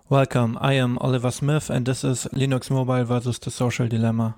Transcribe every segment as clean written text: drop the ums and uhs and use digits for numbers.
Welcome, I am Oliver Smith and this is Linux Mobile versus the Social Dilemma.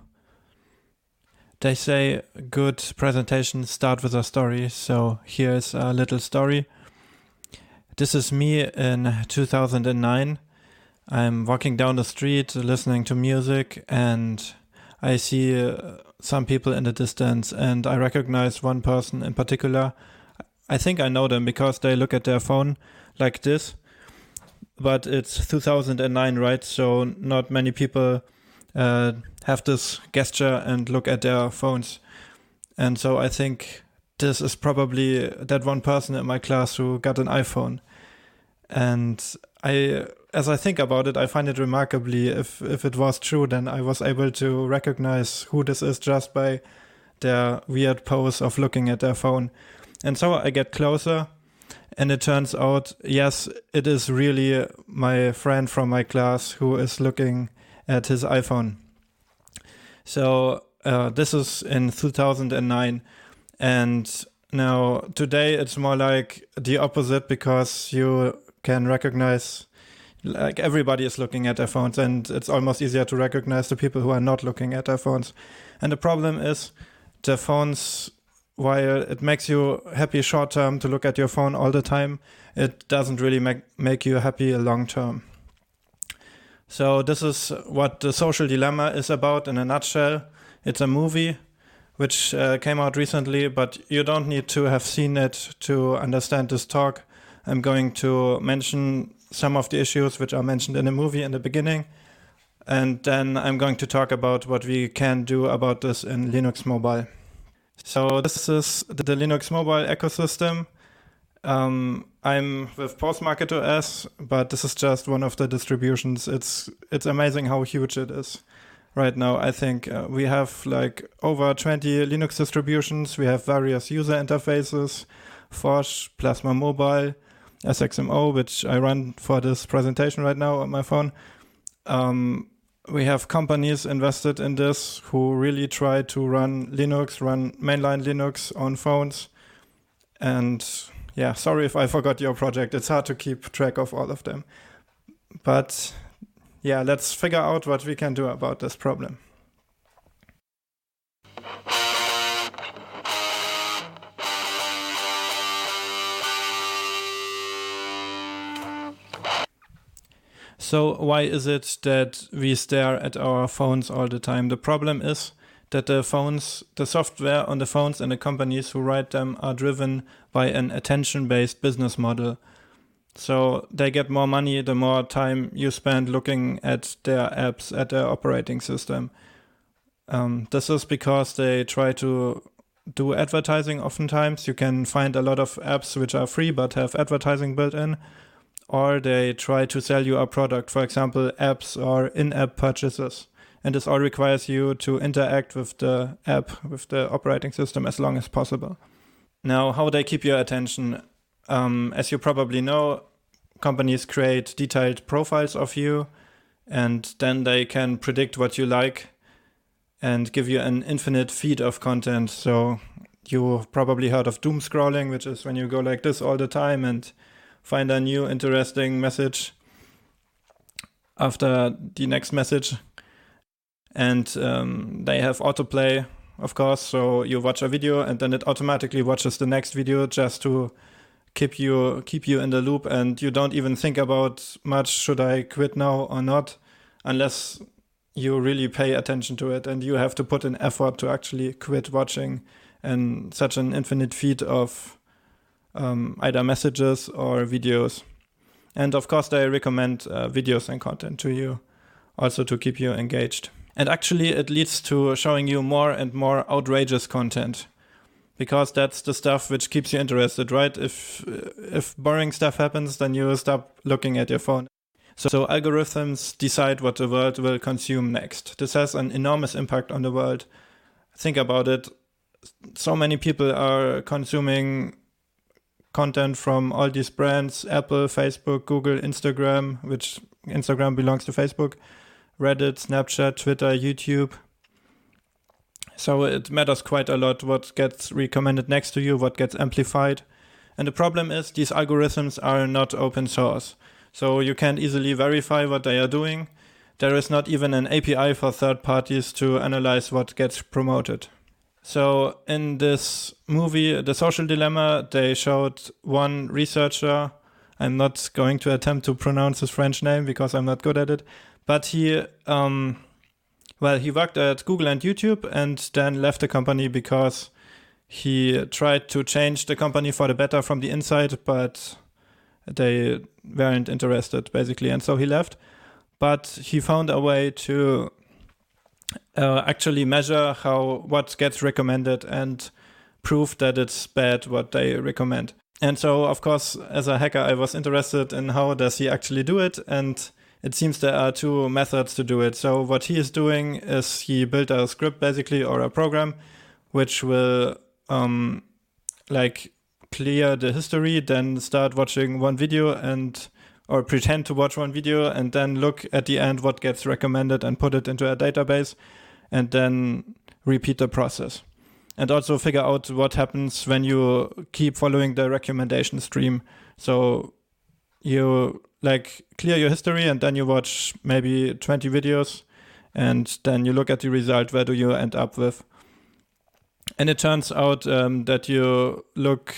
They say good presentations start with a story, so here's a little story. This is me in 2009. I'm walking down the street listening to music and I see some people in the distance and I recognize one person in particular. I think I know them because they look at their phone like this. But it's 2009, right? So not many people have this gesture and look at their phones. And so I think this is probably that one person in my class who got an iPhone. And as I think about it, I find it remarkably, if it was true, then I was able to recognize who this is just by their weird pose of looking at their phone. And so I get closer. And it turns out, yes, it is really my friend from my class who is looking at his iPhone. So this is in 2009. And now today it's more like the opposite because you can recognize, like everybody is looking at their phones and it's almost easier to recognize the people who are not looking at their phones. And the problem is the phones, while it makes you happy short term to look at your phone all the time, it doesn't really make you happy long term. So this is what The Social Dilemma is about in a nutshell. It's a movie which came out recently, but you don't need to have seen it to understand this talk. I'm going to mention some of the issues which are mentioned in the movie in the beginning, and then I'm going to talk about what we can do about this in Linux Mobile. So this is the Linux Mobile ecosystem. I'm with Postmarket OS, but this is just one of the distributions. It's amazing how huge it is right now. I think we have like over 20 Linux distributions. We have various user interfaces, Forge, Plasma Mobile, SXMO, which I run for this presentation right now on my phone. We have companies invested in this who really try to run mainline Linux on phones. And yeah, sorry if I forgot your project. It's hard to keep track of all of them. But yeah, let's figure out what we can do about this problem. So why is it that we stare at our phones all the time? The problem is that the software on the phones and the companies who write them are driven by an attention-based business model. So they get more money the more time you spend looking at their apps, at their operating system. This is because they try to do advertising oftentimes. You can find a lot of apps which are free but have advertising built in. Or they try to sell you a product, for example, apps or in-app purchases. And this all requires you to interact with the app, with the operating system as long as possible. Now, how they keep your attention? As you probably know, companies create detailed profiles of you, and then they can predict what you like and give you an infinite feed of content. So you've probably heard of doom scrolling, which is when you go like this all the time and find a new interesting message after the next message. And they have autoplay, of course, so you watch a video and then it automatically watches the next video just to keep you in the loop, and you don't even think about much, should I quit now or not, unless you really pay attention to it and you have to put in effort to actually quit watching and such an infinite feed of either messages or videos. And of course they recommend videos and content to you also to keep you engaged. And actually it leads to showing you more and more outrageous content, because that's the stuff which keeps you interested, right? If boring stuff happens, then you stop looking at your phone. So algorithms decide what the world will consume next. This has an enormous impact on the world. Think about it. So many people are consuming content from all these brands: Apple, Facebook, Google, Instagram, which Instagram belongs to Facebook, Reddit, Snapchat, Twitter, YouTube. So it matters quite a lot what gets recommended next to you, what gets amplified. And the problem is these algorithms are not open source. so you can't easily verify what they are doing. There is not even an API for third parties to analyze what gets promoted. So in this movie, The Social Dilemma, they showed one researcher. I'm not going to attempt to pronounce his French name because I'm not good at it. But he worked at Google and YouTube and then left the company because he tried to change the company for the better from the inside, but they weren't interested, basically. And so he left. But he found a way to actually measure what gets recommended and prove that it's bad what they recommend. And so, of course, as a hacker, I was interested in how does he actually do it. And it seems there are two methods to do it. So what he is doing is he built a script, basically, or a program, which will clear the history, then start watching one video or pretend to watch one video, and then look at the end what gets recommended and put it into a database, and then repeat the process. And also figure out what happens when you keep following the recommendation stream. So you clear your history and then you watch maybe 20 videos and then you look at the result. Where do you end up with? And it turns out that you look,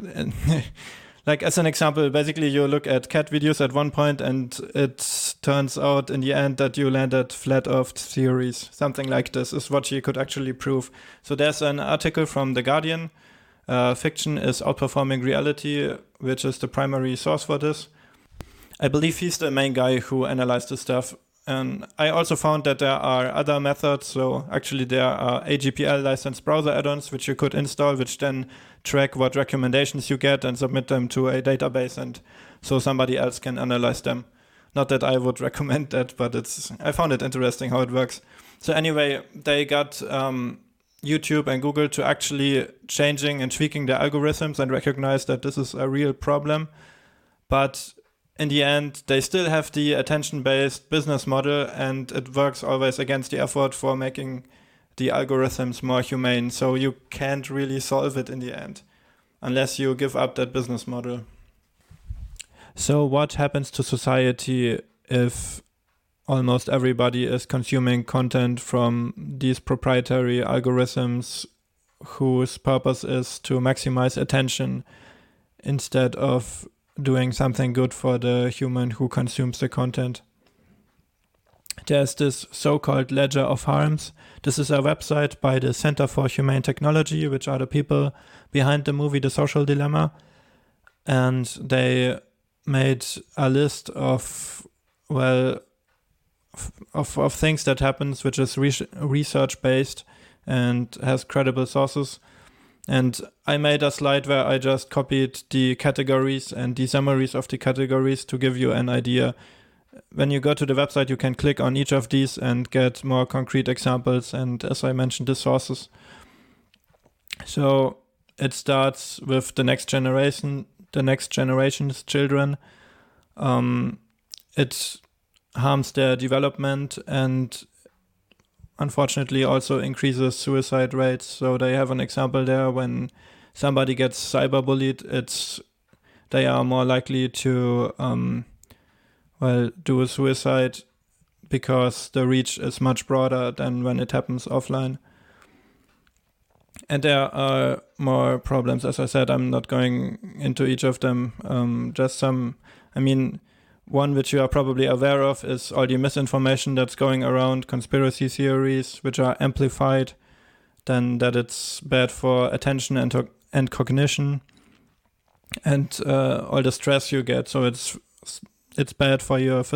as an example, basically you look at cat videos at one point and it turns out in the end that you landed flat earth theories. Something like this is what you could actually prove. So there's an article from The Guardian. Fiction is outperforming reality, which is the primary source for this. I believe he's the main guy who analyzed this stuff. And I also found that there are other methods. So actually there are AGPL licensed browser add-ons which you could install, which then track what recommendations you get and submit them to a database, and so somebody else can analyze them. Not that I would recommend that, but I found it interesting how it works. So anyway, they got YouTube and Google to actually changing and tweaking their algorithms and recognize that this is a real problem. But in the end, they still have the attention-based business model, and it works always against the effort for making the algorithms more humane. So you can't really solve it in the end unless you give up that business model. So what happens to society if almost everybody is consuming content from these proprietary algorithms whose purpose is to maximize attention instead of doing something good for the human who consumes the content? There's this so-called Ledger of Harms. This is a website by the Center for Humane Technology, which are the people behind the movie The Social Dilemma. And they made a list of things that happens, which is research-based and has credible sources. And I made a slide where I just copied the categories and the summaries of the categories to give you an idea. When you go to the website, you can click on each of these and get more concrete examples and, as I mentioned, the sources. So it starts with the next generation's children. It harms their development and unfortunately also increases suicide rates. So they have an example there. When somebody gets cyberbullied, they are more likely to do a suicide because the reach is much broader than when it happens offline. And there are more problems. As I said, I'm not going into each of them. Just some, one which you are probably aware of is all the misinformation that's going around, conspiracy theories, which are amplified, then that it's bad for attention and cognition, and all the stress you get. So it's bad for your